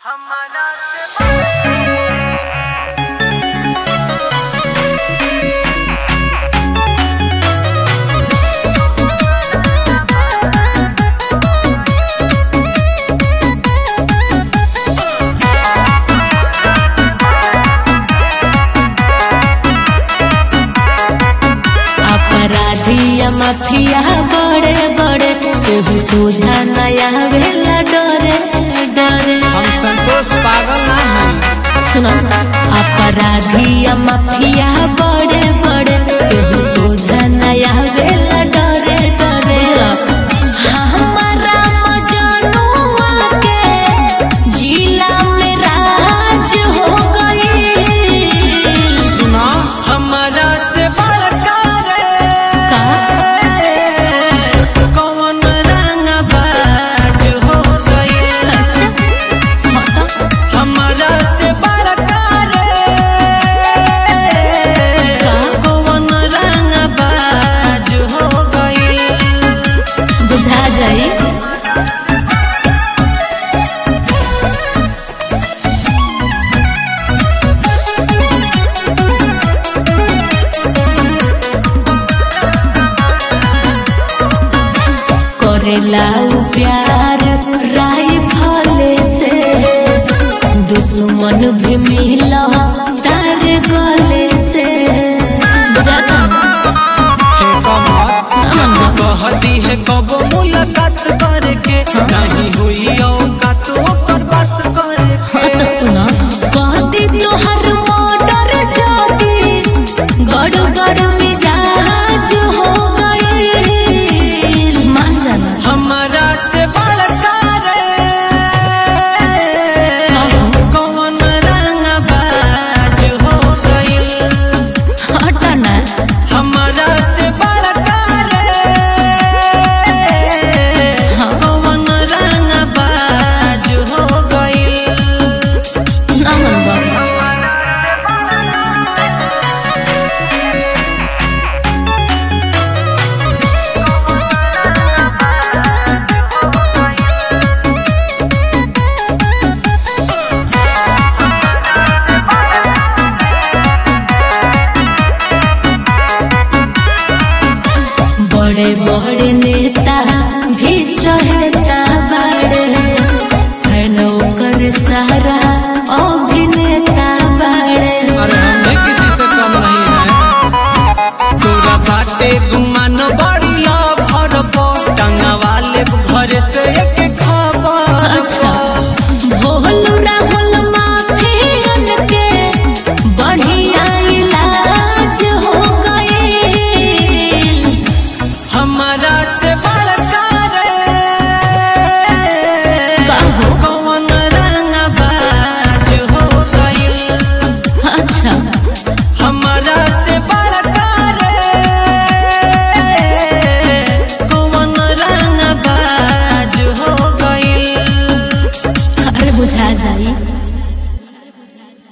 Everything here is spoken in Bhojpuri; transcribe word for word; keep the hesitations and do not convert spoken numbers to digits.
अपराधिया माफिया बड़े बड़े केहू सोझा नया वेला डरे डरे। हम संतोष पागल ना हई। सुनो अपराधिया माफिया बड़े बड़े केहू सोझा नया वेला डरे डरे। हमारा मजनुआ के जिला में राज हो गई। सुना हमारा से बड़का रे कौन रंगबाज हो गई। अच्छा हटो। हमारा से बड़का रे कौन रंगबाज हो गई। बुझा जाई। करेला उ प्यार राइफल से दुश्मन भी मिला तार गले से। बुझाता हे कमर कहती है कब मुलाकात करके नहीं हुई औकात ओकर बात करे। हाँ तो सुना कहती तोहर मोटर जाती गड़बड़ मिजाज हो गई। मान जाना हमारा से बड़का रे कौन रंगबाज हो गई। हटा ना। हमारा से बड़का रे कौन रंगबाज हो गई। ना मन बाबा। बड़े बड़े नेता भी चहेता बड़े है नौकर सारा